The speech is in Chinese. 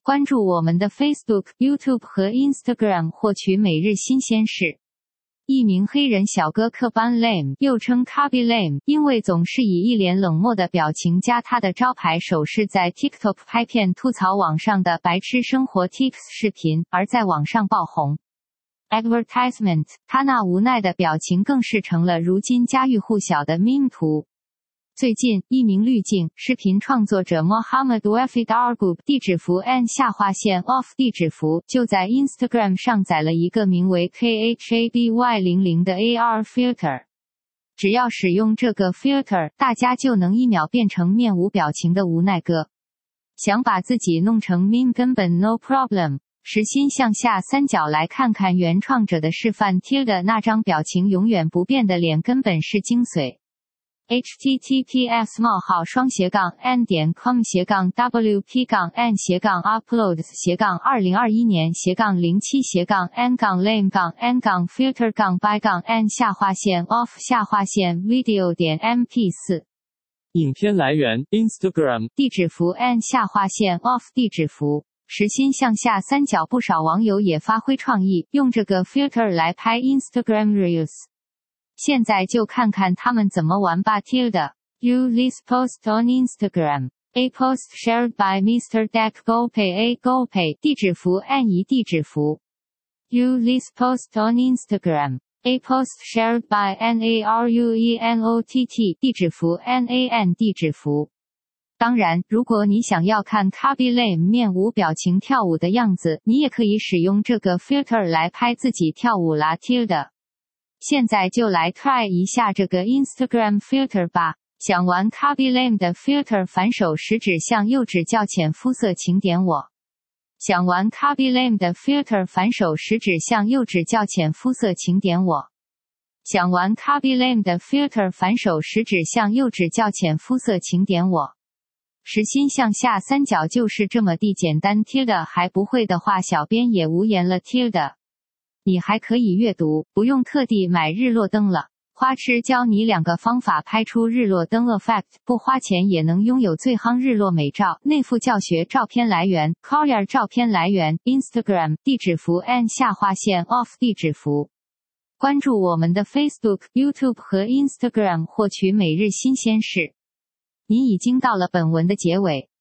关注我们的 Facebook、YouTube 和 Instagram 获取每日新鲜事。一名黑人小哥克班 Lame 又称 Kaby Lame， 因为总是以一脸冷漠的表情加他的招牌手势在 TikTok 拍片吐槽网上的白痴生活 Tips 视频，而在网上爆红。Advertisement， 他那无奈的表情更是成了如今家喻户晓的 meme 图。最近，一名滤镜视频创作者 Mohammed Wafid Argoub 地址符 n_off 地址符就在 Instagram 上载了一个名为 KHABY00 的 AR filter。只要使用这个 filter， 大家就能一秒变成面无表情的无奈哥。想把自己弄成 meme 根本 no problem。实心向下三角来看看原创者的示范 tilde 那张表情永远不变的脸根本是精髓。https://n.com/uploads/2021年/07/n-lame-n/filter-by-n-下划线影片来源 Instagram 地址符 n_off 地址符。实心向下三角不少网友也发挥创意，用这个 filter 来拍 Instagram Reels。现在就看看他们怎么玩吧。tilde You this post on Instagram. A post shared by Mr. Deck GoPay A GoPay 地址符 n 一地址符。You this post on Instagram. A post shared by NARUENOTT 地址符 NAN 地址符。当然，如果你想要看 Kaby Lame 面无表情跳舞的样子，你也可以使用这个 filter 来拍自己跳舞啦。tilde现在就来 try 一下这个 Instagram filter 吧。想玩 Kaby Lame 的 filter 反手食指向右指较浅肤色请点我。想玩 Kaby Lame 的 filter 反手食指向右指较浅肤色请点我。想玩 Kaby Lame 的 filter 反手食指向右指较浅肤色请点我。实心向下三角就是这么地简单。tilde还不会的话，小编也无言了。tilde你还可以阅读，不用特地买日落灯了。花痴教你2个方法拍出日落灯 effect， 不花钱也能拥有最夯日落美照。内附教学照片来源 Collier 照片来源 Instagram 地址符 n_off 地址符。关注我们的 Facebook、YouTube 和 Instagram 获取每日新鲜事。你已经到了本文的结尾，